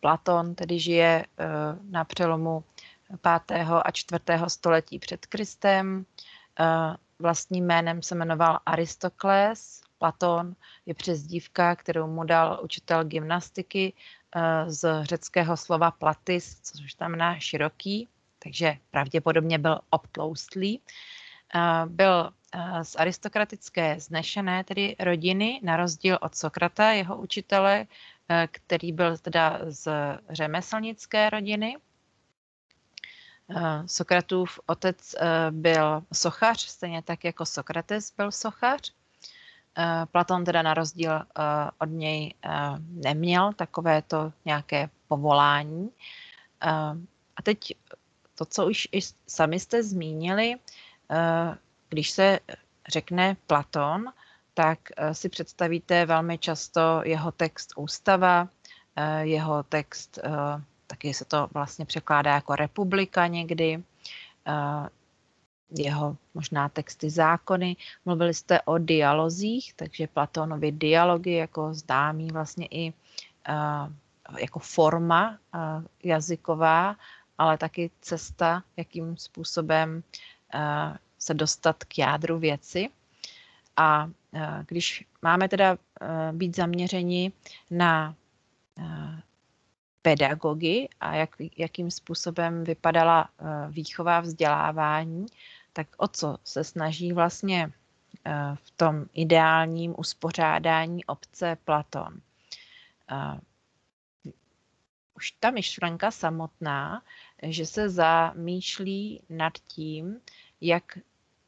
Platon tedy žije na přelomu 5. a 4. století před Kristem. Vlastním jménem se jmenoval Aristokles. Platon je přezdívka, kterou mu dal učitel gymnastiky z řeckého slova platis, což znamená široký, takže pravděpodobně byl obtloustlý. Byl z aristokratické znešené tedy rodiny, na rozdíl od Sokrata, jeho učitele, který byl teda z řemeslnické rodiny. Sokratův otec byl sochař, stejně tak jako Sokrates byl sochař. Platon teda na rozdíl od něj neměl takovéto nějaké povolání. A teď to, co už i sami jste zmínili, když se řekne Platon, tak si představíte velmi často jeho text Ústava, jeho text, taky se to vlastně překládá jako Republika někdy, jeho možná texty Zákony. Mluvili jste o dialozích, takže Platonovy dialogy jako známý vlastně i jako forma jazyková, ale taky cesta, jakým způsobem se dostat k jádru věci. A když máme teda být zaměřeni na pedagogy a jakým způsobem vypadala výchova vzdělávání, tak o co se snaží vlastně v tom ideálním uspořádání obce Platon. Už ta myšlenka samotná, že se zamýšlí nad tím, jak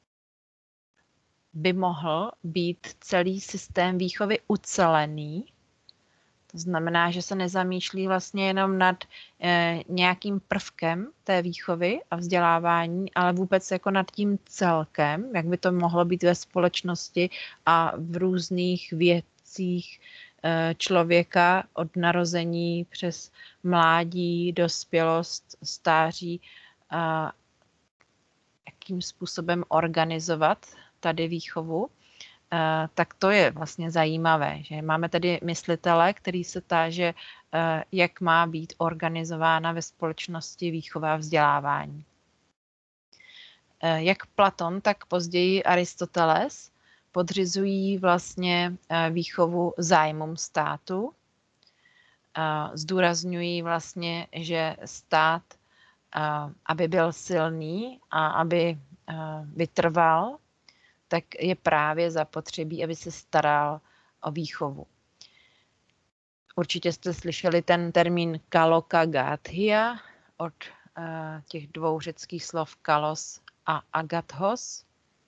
by mohl být celý systém výchovy ucelený. To znamená, že se nezamýšlí vlastně jenom nad nějakým prvkem té výchovy a vzdělávání, ale vůbec jako nad tím celkem, jak by to mohlo být ve společnosti a v různých věcích člověka od narození přes mládí, dospělost, stáří, jakým způsobem organizovat tady výchovu. Tak to je vlastně zajímavé, že máme tady myslitele, který se táže, jak má být organizována ve společnosti výchova a vzdělávání. Jak Platon, tak později Aristoteles podřizují vlastně výchovu zájmům státu. Zdůrazňují vlastně, že stát, aby byl silný a aby vytrval, tak je právě zapotřebí, aby se staral o výchovu. Určitě jste slyšeli ten termín kalokagathia od těch dvou řeckých slov kalos a agathos,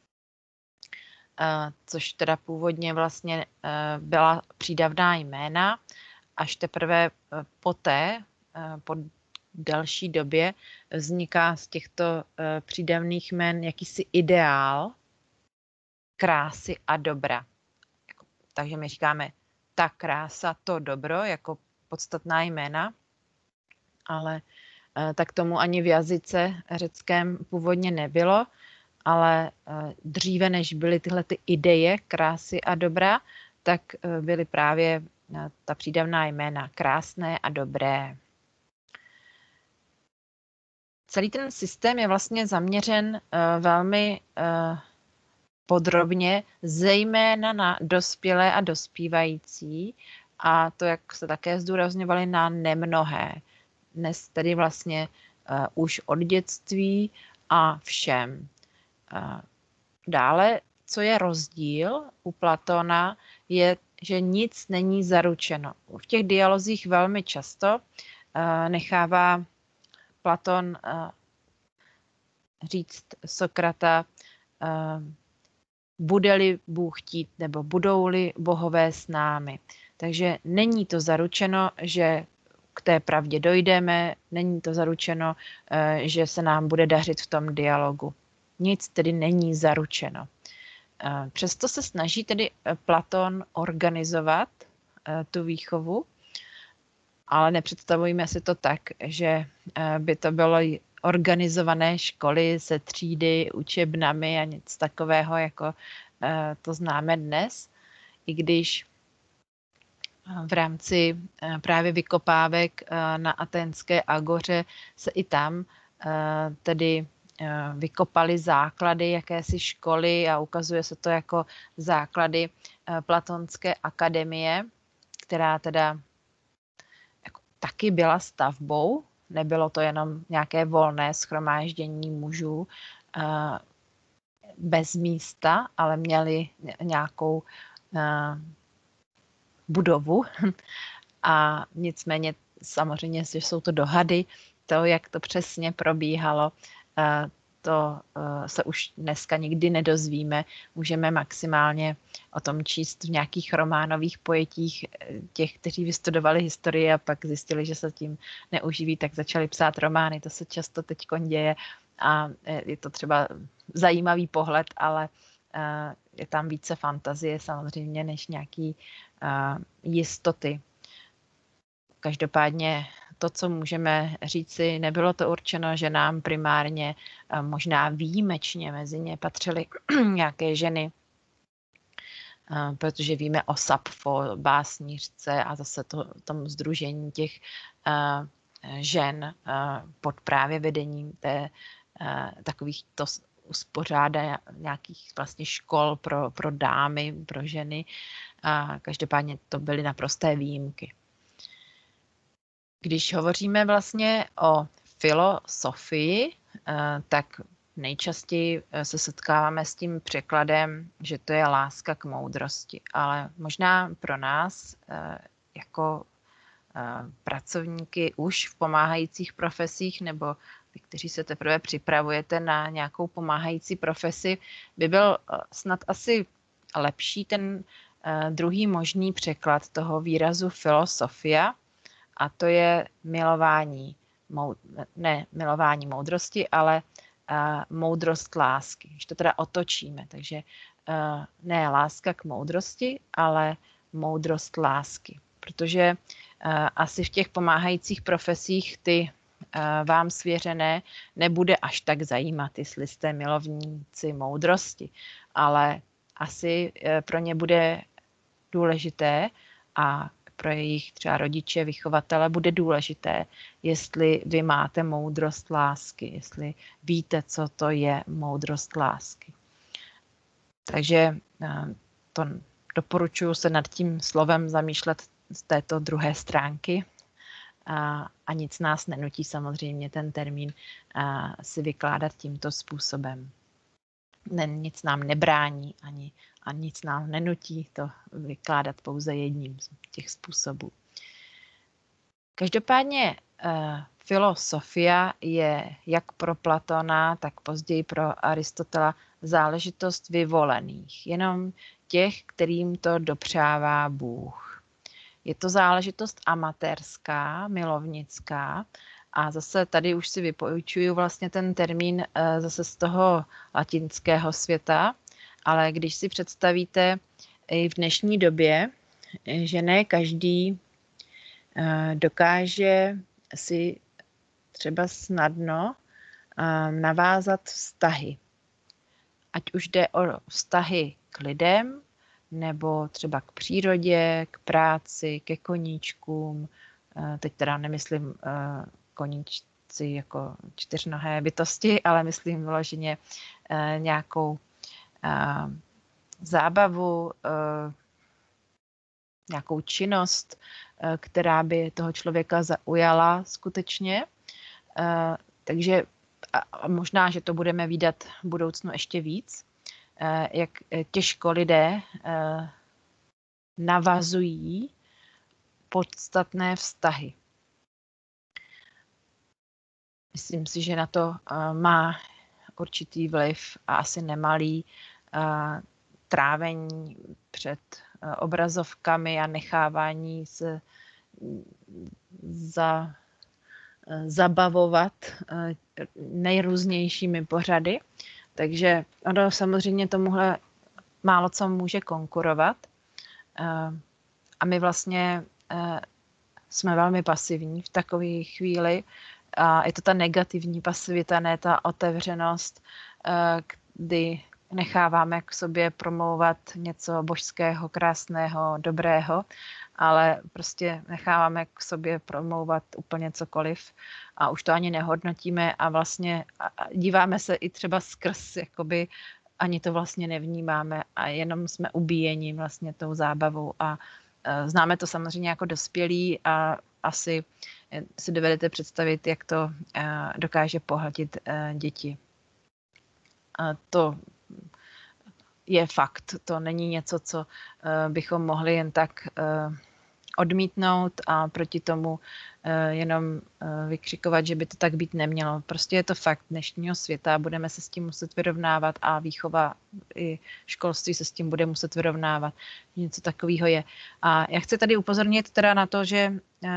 což teda původně vlastně byla přídavná jména, až teprve poté, po další době, vzniká z těchto přídavných jmen jakýsi ideál krásy a dobra. Takže my říkáme ta krása, to dobro jako podstatná jména, ale tak tomu ani v jazyce řeckém původně nebylo, ale dříve, než byly tyhle ty ideje krásy a dobra, tak byly právě ta přídavná jména krásné a dobré. Celý ten systém je vlastně zaměřen velmi podrobně, zejména na dospělé a dospívající, a to, jak se také zdůrazňovali, na nemnohé. Dnes tedy vlastně už od dětství a všem. Dále, co je rozdíl u Platona, je, že nic není zaručeno. V těch dialozích velmi často nechává Platon říct Sokrata, bude-li Bůh chtít, nebo budou-li bohové s námi. Takže není to zaručeno, že k té pravdě dojdeme, není to zaručeno, že se nám bude dařit v tom dialogu. Nic tedy není zaručeno. Přesto se snaží tedy Platon organizovat tu výchovu, ale nepředstavujeme si to tak, že by to bylo organizované školy se třídy, učebnami a něco takového, jako to známe dnes. I když v rámci právě vykopávek na Aténské agoře se i tam tedy vykopaly základy jakési školy a ukazuje se to jako základy Platonské akademie, která teda jako taky byla stavbou. Nebylo to jenom nějaké volné shromáždění mužů bez místa, ale měli nějakou budovu. A nicméně samozřejmě, že jsou to dohady, to, jak to přesně probíhalo, to se už dneska nikdy nedozvíme. Můžeme maximálně o tom číst v nějakých románových pojetích těch, kteří vystudovali historii a pak zjistili, že se tím neuživí, tak začali psát romány. To se často teď děje a je to třeba zajímavý pohled, ale je tam více fantazie samozřejmě, než nějaký jistoty. Každopádně to, co můžeme říci, nebylo to určeno ženám primárně, možná výjimečně mezi ně patřily nějaké ženy, protože víme o Sapfo, básnířce a zase tom sdružení těch žen pod právě vedením takovýchto uspořádá nějakých vlastně škol pro dámy, pro ženy. A každopádně to byly naprosté výjimky. Když hovoříme vlastně o filosofii, tak nejčastěji se setkáváme s tím překladem, že to je láska k moudrosti. Ale možná pro nás jako pracovníky už v pomáhajících profesích nebo vy, kteří se teprve připravujete na nějakou pomáhající profesi, by byl snad asi lepší ten druhý možný překlad toho výrazu filosofia, a to je ne milování moudrosti, ale moudrost lásky. Když to teda otočíme, takže ne láska k moudrosti, ale moudrost lásky. Protože asi v těch pomáhajících profesích ty vám svěřené nebude až tak zajímat, jestli jste milovníci moudrosti, ale asi pro ně bude důležité a pro jejich třeba rodiče, vychovatele bude důležité, jestli vy máte moudrost lásky, jestli víte, co to je moudrost lásky. Takže to doporučuji se nad tím slovem zamýšlet z této druhé stránky a nic nás nenutí samozřejmě ten termín si vykládat tímto způsobem. Nic nám nebrání a nic nám nenutí to vykládat pouze jedním z těch způsobů. Každopádně filosofia je jak pro Platona, tak později pro Aristotela záležitost vyvolených, jenom těch, kterým to dopřává Bůh. Je to záležitost amatérská, milovnická, a zase tady už si vypůjčuju vlastně ten termín zase z toho latinského světa, ale když si představíte i v dnešní době, že ne každý dokáže si třeba snadno navázat vztahy. Ať už jde o vztahy k lidem, nebo třeba k přírodě, k práci, ke koníčkům. Teď teda nemyslím koníčci jako čtyřnohé bytosti, ale myslím vyloženě nějakou zábavu, nějakou činnost, která by toho člověka zaujala skutečně. Takže a možná, že to budeme vídat v budoucnu ještě víc, jak těžko lidé navazují podstatné vztahy. Myslím si, že na to má určitý vliv a asi nemalý trávení před obrazovkami a nechávání se zabavovat nejrůznějšími pořady. Takže ono samozřejmě tomuhle málo co může konkurovat. A my vlastně jsme velmi pasivní v takové chvíli. A je to ta negativní pasivita, ne ta otevřenost, kdy necháváme k sobě promlouvat něco božského, krásného, dobrého ale prostě necháváme k sobě promlouvat úplně cokoliv a už to ani nehodnotíme a vlastně díváme se i třeba skrz, jakoby ani to vlastně nevnímáme a jenom jsme ubíjeni vlastně tou zábavou a známe to samozřejmě jako dospělí a asi si dovedete představit, jak to dokáže pohltit děti. To je fakt, to není něco, co bychom mohli jen tak odmítnout a proti tomu jenom vykřikovat, že by to tak být nemělo. Prostě je to fakt dnešního světa, budeme se s tím muset vyrovnávat a výchova i školství se s tím bude muset vyrovnávat. Něco takového je. A já chci tady upozornit teda na to, že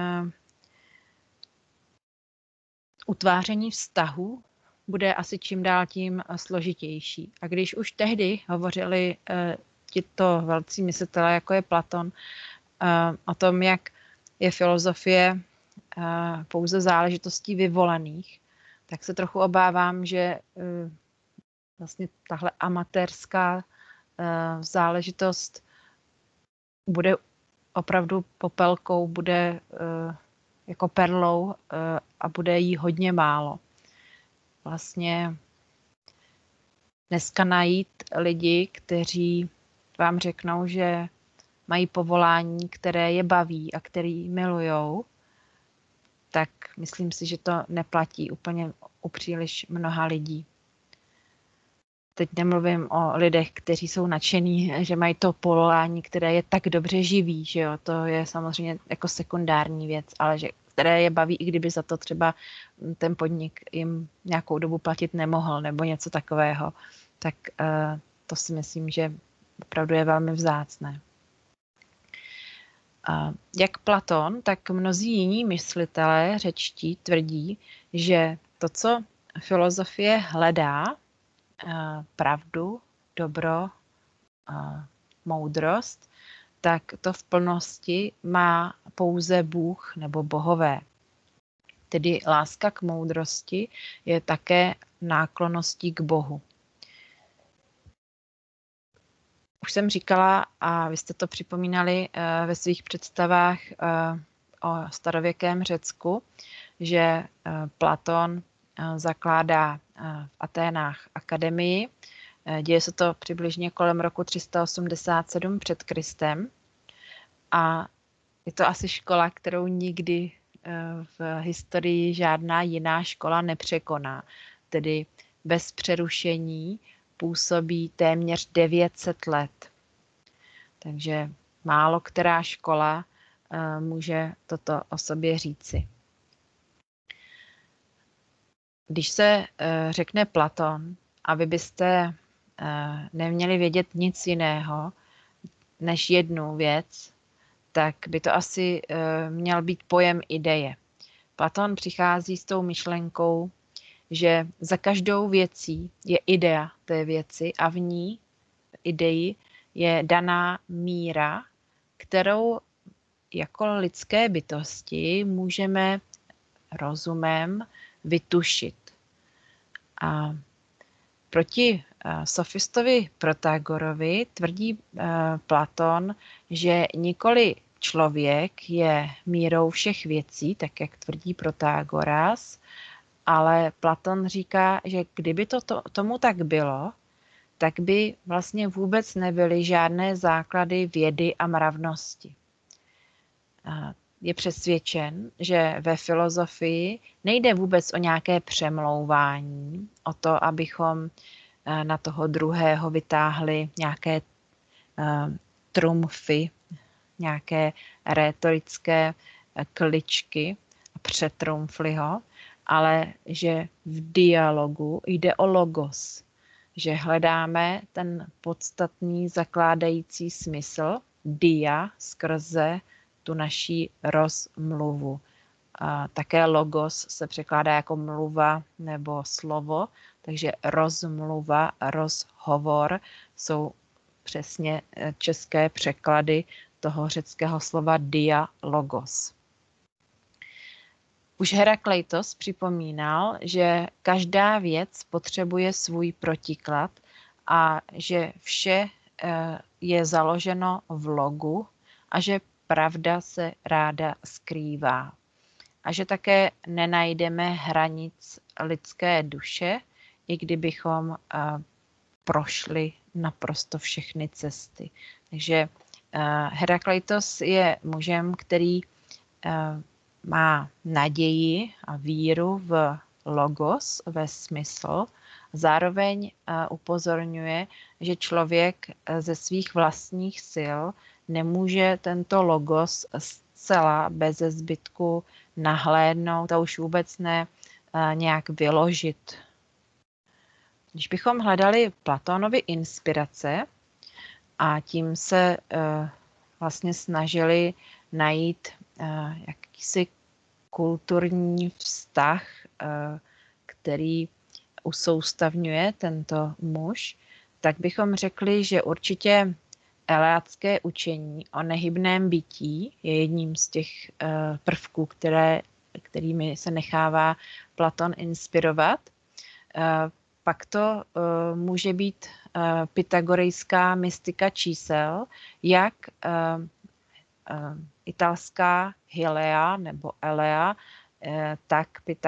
utváření vztahu bude asi čím dál tím složitější. A když už tehdy hovořili tito velcí myslitelé, jako je Platon, o tom, jak je filozofie pouze záležitostí vyvolených, tak se trochu obávám, že vlastně tahle amatérská záležitost bude opravdu popelkou, bude jako perlou a bude jí hodně málo. Vlastně dneska najít lidi, kteří vám řeknou, že mají povolání, které je baví a který milujou, tak myslím si, že to neplatí úplně u příliš mnoha lidí. Teď nemluvím o lidech, kteří jsou nadšení, že mají to povolání, které je tak dobře živí, že jo, to je samozřejmě jako sekundární věc, ale že které je baví, i kdyby za to třeba ten podnik jim nějakou dobu platit nemohl nebo něco takového, tak to si myslím, že opravdu je velmi vzácné. Jak Platon, tak mnozí jiní myslitelé řečtí tvrdí, že to, co filozofie hledá, pravdu, dobro, moudrost, tak to v plnosti má pouze Bůh nebo bohové. Tedy láska k moudrosti je také náklonností k Bohu. Už jsem říkala, a vy jste to připomínali ve svých představách o starověkém Řecku, že Platon zakládá v Aténách akademii. Děje se to přibližně kolem roku 387 před Kristem a je to asi škola, kterou nikdy v historii žádná jiná škola nepřekoná. Tedy bez přerušení působí téměř 900 let. Takže málo která škola může toto o sobě říci. Když se řekne Platon a vy byste neměli vědět nic jiného než jednu věc, tak by to asi měl být pojem ideje. Platon přichází s tou myšlenkou, že za každou věcí je idea té věci a v ní ideji je daná míra, kterou jako lidské bytosti můžeme rozumem vytušit. A proti sofistovi Protagorovi tvrdí Platon, že nikoli člověk je mírou všech věcí, tak jak tvrdí Protagoras, ale Platon říká, že kdyby tomu tak bylo, tak by vlastně vůbec nebyly žádné základy vědy a mravnosti. Je přesvědčen, že ve filozofii nejde vůbec o nějaké přemlouvání, o to, abychom na toho druhého vytáhli nějaké trumfy, nějaké rétorické kličky a přetrumfli ho, ale že v dialogu jde o logos, že hledáme ten podstatný zakládající smysl dia skrze tu naší rozmluvu. Také logos se překládá jako mluva nebo slovo, takže rozmluva, rozhovor jsou přesně české překlady toho řeckého slova dia logos. Už Herakleitos připomínal, že každá věc potřebuje svůj protiklad a že vše je založeno v logu a že pravda se ráda skrývá a že také nenajdeme hranic lidské duše, i kdybychom prošli naprosto všechny cesty. Takže Herakleitos je mužem, který má naději a víru v logos, ve smysl. Zároveň upozorňuje, že člověk ze svých vlastních sil nemůže tento logos zcela beze zbytku nahlédnout a už vůbec ne nějak vyložit. Když bychom hledali Platónovy inspirace a tím se vlastně snažili najít jakýsi kulturní vztah, který usoustavňuje tento muž, tak bychom řekli, že určitě eleátské učení o nehybném bytí je jedním z těch prvků, kterými se nechává Platón inspirovat. Pak to může být pythagorejská mystika čísel, jak italská Hilea nebo Elea, tak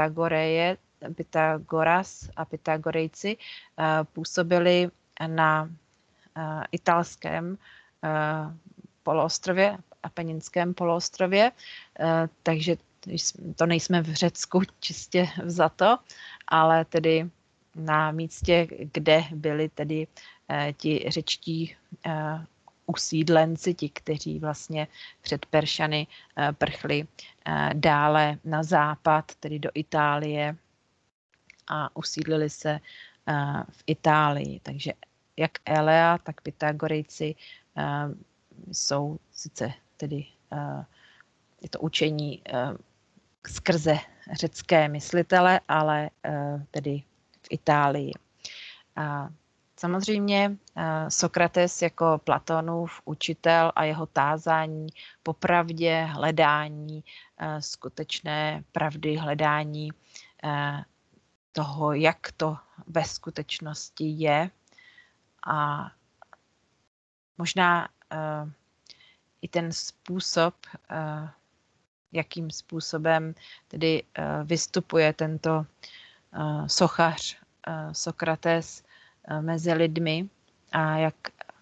Pythagoras a Pythagorejci působili na italském poloostrově, Apeninském poloostrově, takže to nejsme v Řecku čistě vzato, ale tedy na místě, kde byli tedy ti řečtí usídlenci, ti, kteří vlastně před Peršany prchli dále na západ, tedy do Itálie a usídlili se v Itálii. Takže jak Elea, tak Pythagorejci jsou sice tedy je to učení skrze řecké myslitele, ale tedy v Itálii. Samozřejmě Sokrates jako Platonův učitel a jeho tázání po pravdě, hledání skutečné pravdy, hledání toho, jak to ve skutečnosti je. A možná i ten způsob, jakým způsobem tedy vystupuje tento sochař Sokrates mezi lidmi a jak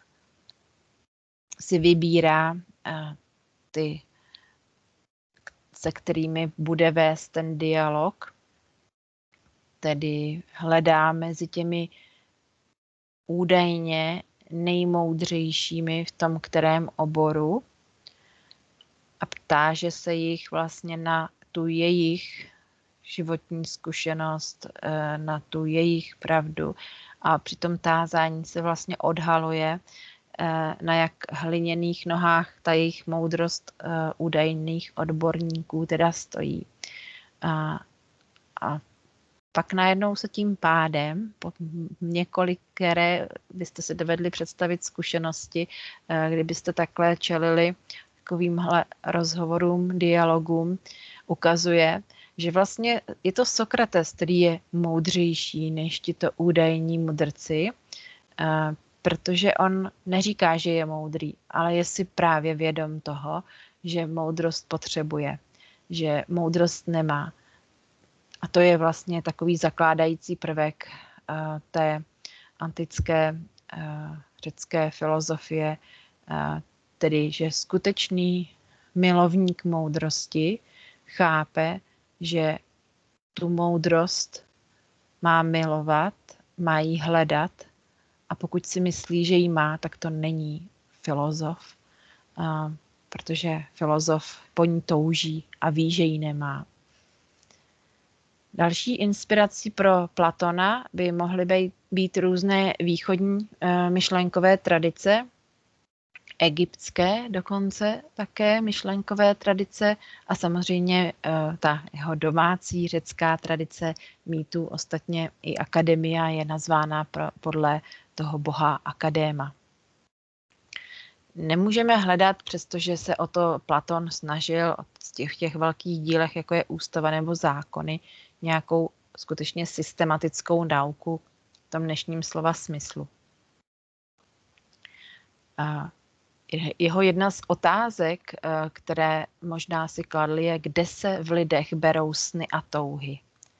si vybírá ty, se kterými bude vést ten dialog, tedy hledá mezi těmi údajně nejmoudřejšími v tom kterém oboru a ptáže se jich vlastně na tu jejich životní zkušenost, na tu jejich pravdu a při tom tázání se vlastně odhaluje, na jak hliněných nohách ta jejich moudrost údajných odborníků teda stojí. A pak najednou se tím pádem, po několikeré byste si dovedli představit zkušenosti, kdybyste takhle čelili takovýmhle rozhovorům, dialogům, ukazuje, že vlastně je to Sokrates, který je moudřejší než tito údajní mudrci, protože on neříká, že je moudrý, ale je si právě vědom toho, že moudrost potřebuje, že moudrost nemá. A to je vlastně takový zakládající prvek té antické řecké filozofie, tedy že skutečný milovník moudrosti chápe, že tu moudrost má milovat, má ji hledat a pokud si myslí, že ji má, tak to není filozof, protože filozof po ní touží a ví, že ji nemá. Další inspirací pro Platona by mohly být různé východní myšlenkové tradice, egyptské dokonce také myšlenkové tradice a samozřejmě ta jeho domácí řecká tradice mýtů. Ostatně i akademia je nazvána podle toho boha Akadéma. Nemůžeme hledat, přestože se o to Platon snažil v těch velkých dílech, jako je Ústava nebo Zákony, nějakou skutečně systematickou nauku v tom dnešním slova smyslu. jeho jedna z otázek, které možná si kladli, je, kde se v lidech berou sny a touhy.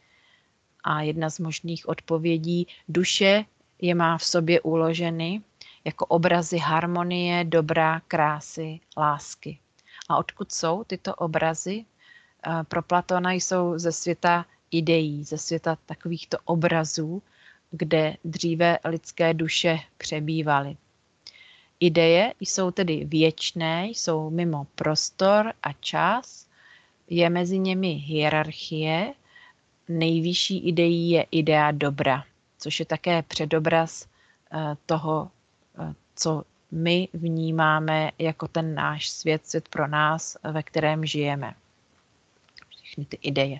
A jedna z možných odpovědí, duše je má v sobě uloženy jako obrazy harmonie, dobra, krásy, lásky. A odkud jsou tyto obrazy? Pro Platona jsou ze světa ideí, ze světa takovýchto obrazů, kde dříve lidské duše přebývaly. Ideje jsou tedy věčné, jsou mimo prostor a čas, je mezi nimi hierarchie, nejvyšší ideí je idea dobra, což je také předobraz toho, co my vnímáme jako ten náš svět, svět pro nás, ve kterém žijeme. Všechny ty ideje.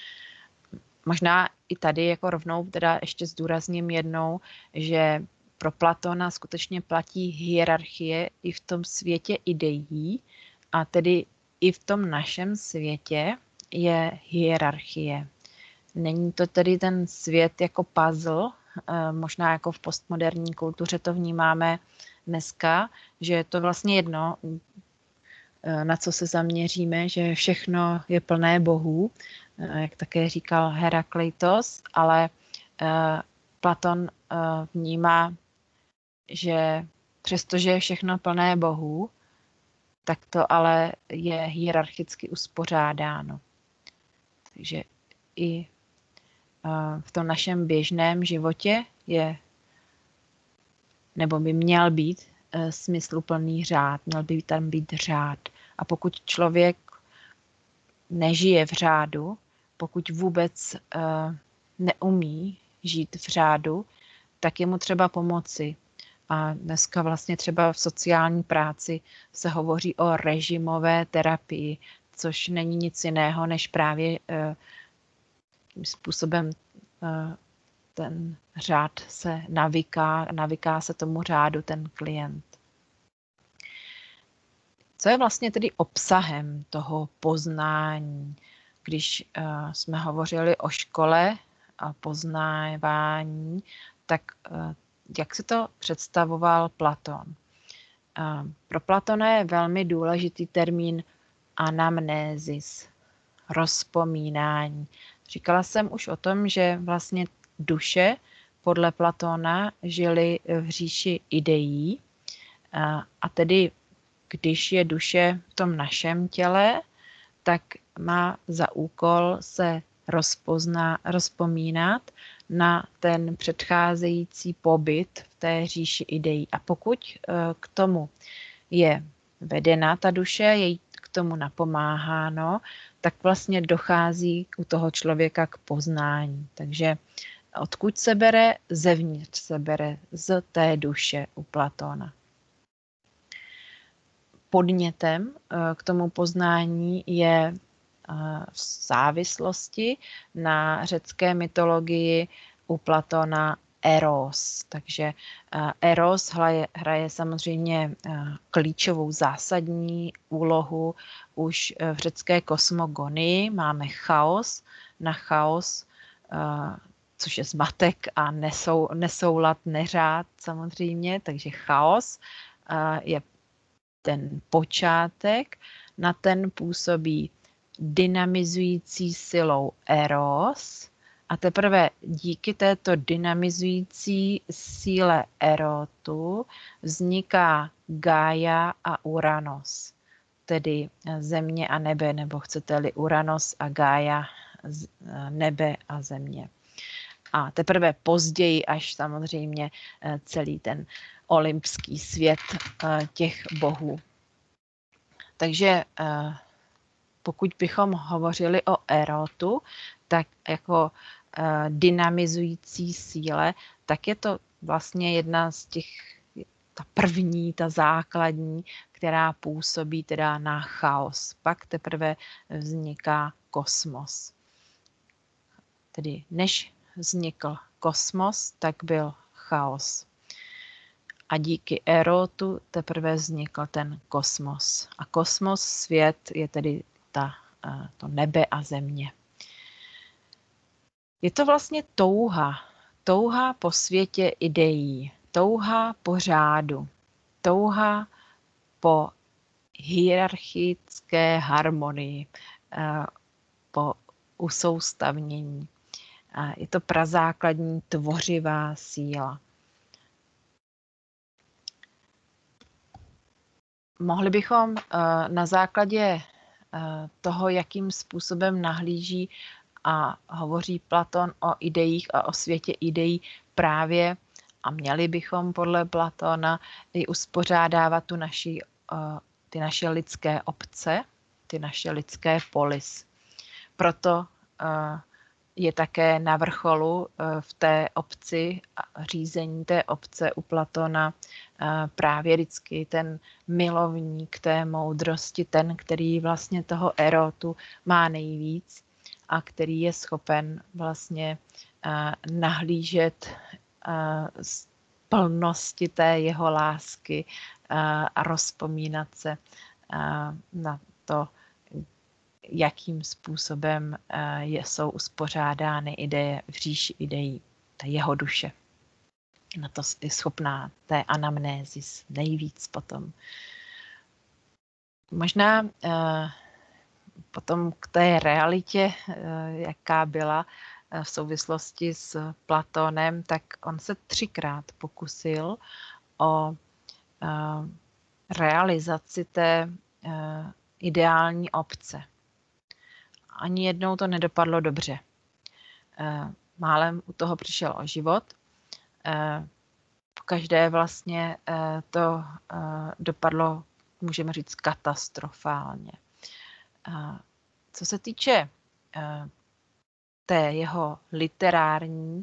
Možná i tady jako rovnou teda ještě zdůrazním jednou, že pro Platona skutečně platí hierarchie i v tom světě ideí a tedy i v tom našem světě je hierarchie. Není to tedy ten svět jako puzzle, možná jako v postmoderní kultuře to vnímáme dneska, že je to vlastně jedno, na co se zaměříme, že všechno je plné bohů, jak také říkal Herakleitos, ale Platon vnímá, že přestože je všechno plné bohů, tak to ale je hierarchicky uspořádáno. Takže i v tom našem běžném životě je, nebo by měl být smysluplný řád, měl by tam být řád. A pokud člověk nežije v řádu, pokud vůbec neumí žít v řádu, tak je mu třeba pomoci. A dneska vlastně třeba v sociální práci se hovoří o režimové terapii, což není nic jiného, než právě tím způsobem ten řád se navyká se tomu řádu ten klient. Co je vlastně tedy obsahem toho poznání? Když jsme hovořili o škole a poznávání, tak jak si to představoval Platon? Pro Platona je velmi důležitý termín anamnézis, rozpomínání. Říkala jsem už o tom, že vlastně duše podle Platona žily v říši ideí a tedy když je duše v tom našem těle, tak má za úkol se rozpomínat na ten předcházející pobyt v té říši ideí. A pokud k tomu je vedena ta duše, jej k tomu napomáháno, tak vlastně dochází u toho člověka k poznání. Takže odkud se bere? Zevnitř se bere, z té duše u Platona. Podnětem k tomu poznání je v závislosti na řecké mytologii u Platona Eros. Takže Eros hraje samozřejmě klíčovou zásadní úlohu už v řecké kosmogonii. Máme chaos, na chaos, což je zmatek a nesoulad, neřád samozřejmě, takže chaos je ten počátek, na ten působí dynamizující silou Eros a teprve díky této dynamizující síle Erotu vzniká Gaia a Uranos, tedy země a nebe, nebo chcete-li Uranos a Gaia, nebe a země. A teprve později až samozřejmě celý ten olympský svět těch bohů. Takže pokud bychom hovořili o Erotu, tak jako dynamizující síle, tak je to vlastně jedna z těch, ta první, ta základní, která působí teda na chaos. Pak teprve vzniká kosmos. Tedy než vznikl kosmos, tak byl chaos. A díky Erotu teprve vznikl ten kosmos. A kosmos, svět, je tedy to nebe a země. Je to vlastně touha po světě ideí, touha po řádu, touha po hierarchické harmonii, po usoustavnění. Je to prazákladní tvořivá síla. Mohli bychom na základě toho, jakým způsobem nahlíží a hovoří Platon o ideích a o světě ideí právě, a měli bychom podle Platona i uspořádávat ty naše lidské obce, ty naše lidské polis. Proto je také na vrcholu v té obci a řízení té obce u Platona právě vždycky ten milovník té moudrosti, ten, který vlastně toho erotu má nejvíc a který je schopen vlastně nahlížet z plnosti té jeho lásky a rozpomínat se na to, jakým způsobem jsou uspořádány ideje v říši ideí, ta jeho duše. Na to je schopná té anamnézis nejvíc potom. Možná potom k té realitě, jaká byla v souvislosti s Platónem, tak on se 3krát pokusil o realizaci té ideální obce. Ani jednou to nedopadlo dobře. Málem u toho přišel o život. Každé vlastně to dopadlo, můžeme říct, katastrofálně. Co se týče té jeho literární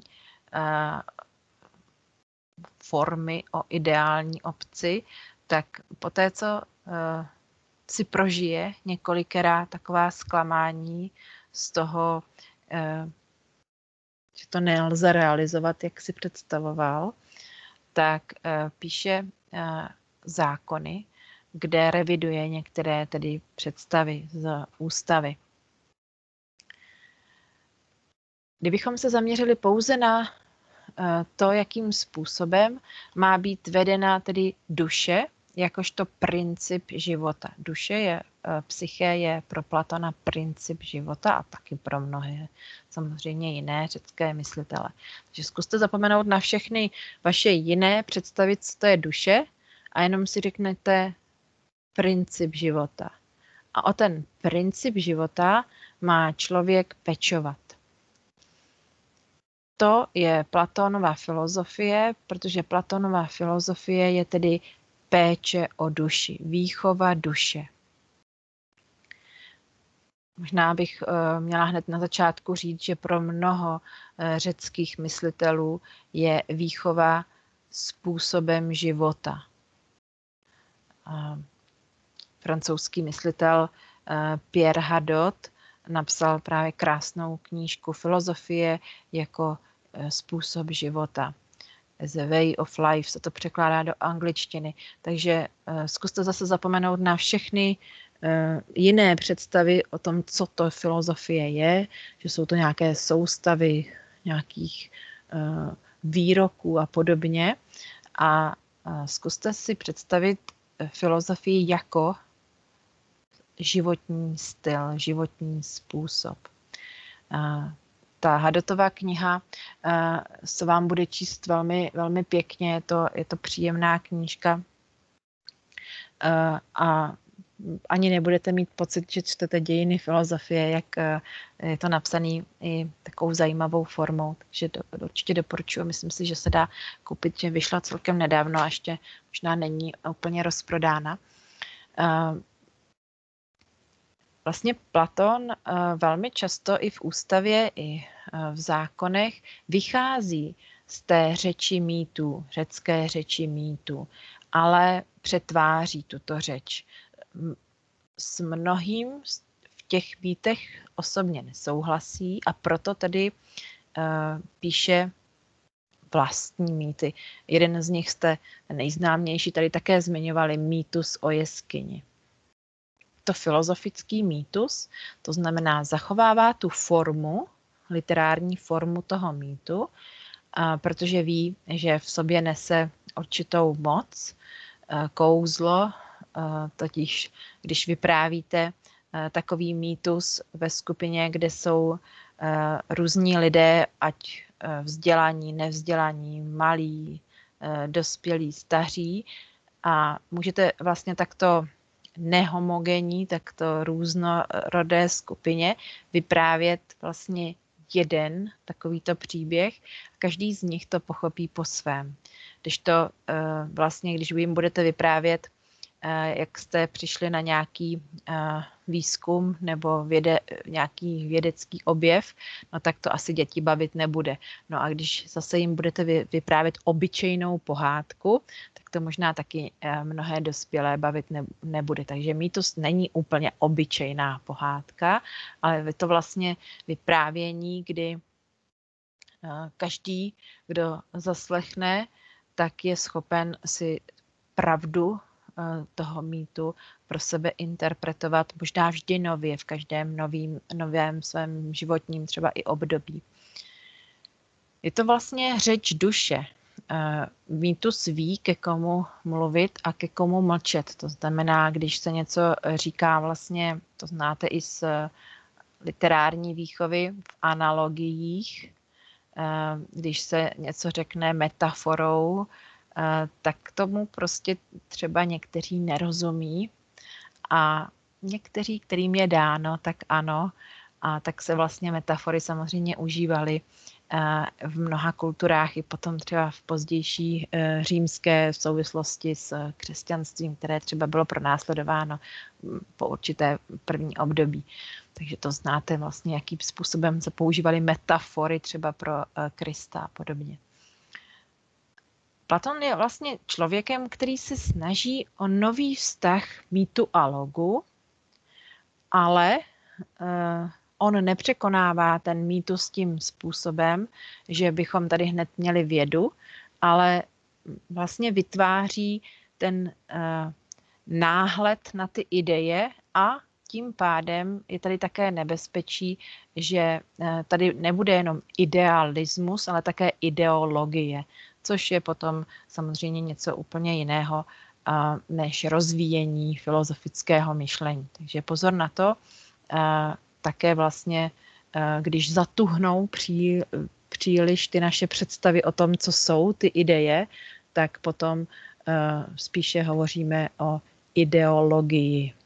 formy o ideální obci, tak poté, co si prožije několikrát taková zklamání z toho, že to nelze realizovat, jak si představoval, tak píše zákony, kde reviduje některé tedy představy z ústavy. Kdybychom se zaměřili pouze na to, jakým způsobem má být vedena tedy duše, jakožto princip života. Psyché je pro Platona princip života a taky pro mnohé samozřejmě jiné řecké myslitele. Takže zkuste zapomenout na všechny vaše jiné představy, co to je duše, a jenom si řeknete princip života. A o ten princip života má člověk pečovat. To je Platónova filozofie, protože Platónova filozofie je tedy péče o duši, výchova duše. Možná bych měla hned na začátku říct, že pro mnoho řeckých myslitelů je výchova způsobem života. Francouzský myslitel Pierre Hadot napsal právě krásnou knížku Filozofie jako způsob života. The Way of Life se to překládá do angličtiny. Takže zkuste zase zapomenout na všechny jiné představy o tom, co to filozofie je, že jsou to nějaké soustavy nějakých výroků a podobně. A zkuste si představit filozofii jako životní styl, životní způsob. Ta Hadotová kniha se vám bude číst velmi, velmi pěkně, je to příjemná knížka a ani nebudete mít pocit, že čtete dějiny filozofie, jak je to napsané i takovou zajímavou formou, takže určitě doporučuji. Myslím si, že se dá koupit, že vyšla celkem nedávno a ještě možná není úplně rozprodána. Vlastně Platon velmi často i v ústavě, i v zákonech vychází z té řeči mýtů, řecké řeči mýtů, ale přetváří tuto řeč. S mnohým v těch mýtech osobně nesouhlasí a proto tedy píše vlastní mýty. Jeden z nich jste nejznámější, tady také zmiňovali mýtus o jeskyni. To filozofický mýtus, to znamená zachovává tu formu, literární formu toho mýtu, protože ví, že v sobě nese určitou moc, kouzlo, totiž, když vyprávíte takový mýtus ve skupině, kde jsou různí lidé, ať vzdělaní, nevzdělaní, malí, dospělí, staří, a můžete vlastně takto nehomogenní, takto různorodé skupině vyprávět vlastně jeden takovýto příběh. Každý z nich to pochopí po svém. Když to vlastně, když vy jim budete vyprávět, jak jste přišli na nějaký výzkum nebo nějaký vědecký objev, no tak to asi děti bavit nebude. No a když zase jim budete vyprávět obyčejnou pohádku, tak to možná taky mnohé dospělé bavit nebude. Takže mýtus není úplně obyčejná pohádka, ale je to vlastně vyprávění, kdy každý, kdo zaslechne, tak je schopen si pravdu toho mýtu pro sebe interpretovat možná vždy nově, v každém novém svém životním třeba i období. Je to vlastně řeč duše. Mýtus ví, ke komu mluvit a ke komu mlčet. To znamená, když se něco říká vlastně, to znáte i z literární výchovy v analogiích, když se něco řekne metaforou, tak tomu prostě třeba někteří nerozumí a někteří, kterým je dáno, tak ano. A tak se vlastně metafory samozřejmě užívaly v mnoha kulturách i potom třeba v pozdější římské souvislosti s křesťanstvím, které třeba bylo pronásledováno po určité první období. Takže to znáte vlastně, jakým způsobem se používaly metafory třeba pro Krista a podobně. Platon je vlastně člověkem, který se snaží o nový vztah mýtu a logu, ale on nepřekonává ten mýtus tím způsobem, že bychom tady hned měli vědu, ale vlastně vytváří ten náhled na ty ideje a tím pádem je tady také nebezpečí, že tady nebude jenom idealismus, ale také ideologie, což je potom samozřejmě něco úplně jiného než rozvíjení filozofického myšlení. Takže pozor na to, také vlastně, když zatuhnou příliš ty naše představy o tom, co jsou ty ideje, tak potom spíše hovoříme o ideologii.